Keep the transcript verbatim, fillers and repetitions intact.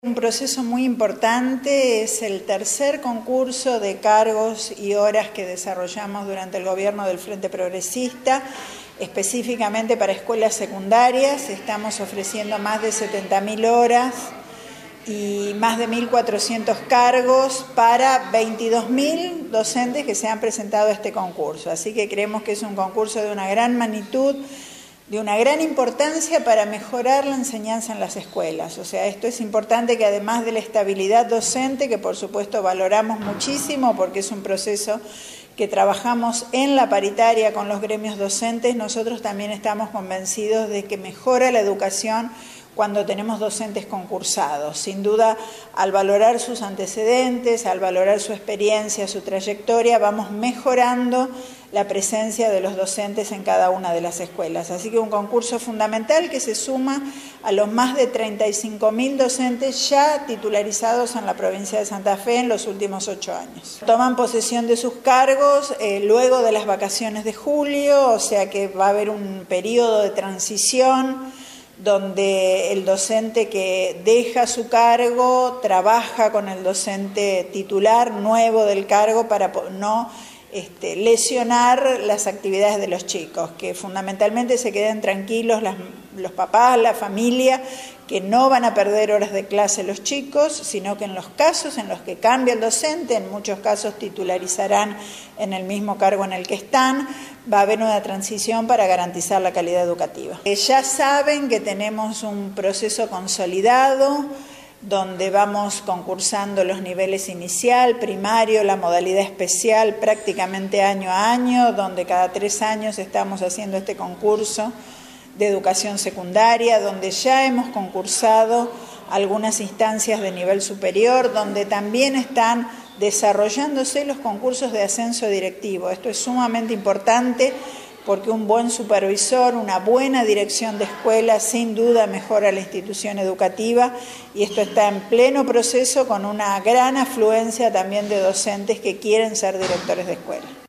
Un proceso muy importante, es el tercer concurso de cargos y horas que desarrollamos durante el gobierno del Frente Progresista, específicamente para escuelas secundarias. Estamos ofreciendo más de setenta mil horas y más de mil cuatrocientos cargos para veintidós mil docentes que se han presentado a este concurso. Así que creemos que es un concurso de una gran magnitud, de una gran importancia para mejorar la enseñanza en las escuelas. O sea, esto es importante, que además de la estabilidad docente, que por supuesto valoramos muchísimo porque es un proceso que trabajamos en la paritaria con los gremios docentes, nosotros también estamos convencidos de que mejora la educación cuando tenemos docentes concursados. Sin duda, al valorar sus antecedentes, al valorar su experiencia, su trayectoria, vamos mejorando la presencia de los docentes en cada una de las escuelas. Así que un concurso fundamental que se suma a los más de treinta y cinco mil docentes ya titularizados en la provincia de Santa Fe en los últimos ocho años. Toman posesión de sus cargos eh, luego de las vacaciones de julio, o sea que va a haber un periodo de transición donde el docente que deja su cargo trabaja con el docente titular nuevo del cargo para no este, lesionar las actividades de los chicos, que fundamentalmente se queden tranquilos las, los papás, la familia, que no van a perder horas de clase los chicos, sino que en los casos en los que cambia el docente, en muchos casos titularizarán en el mismo cargo en el que están, va a haber una transición para garantizar la calidad educativa. Ya saben que tenemos un proceso consolidado, donde vamos concursando los niveles inicial, primario, la modalidad especial prácticamente año a año, donde cada tres años estamos haciendo este concurso de educación secundaria, donde ya hemos concursado algunas instancias de nivel superior, donde también están desarrollándose los concursos de ascenso directivo. Esto es sumamente importante porque un buen supervisor, una buena dirección de escuela, sin duda mejora la institución educativa, y esto está en pleno proceso con una gran afluencia también de docentes que quieren ser directores de escuela.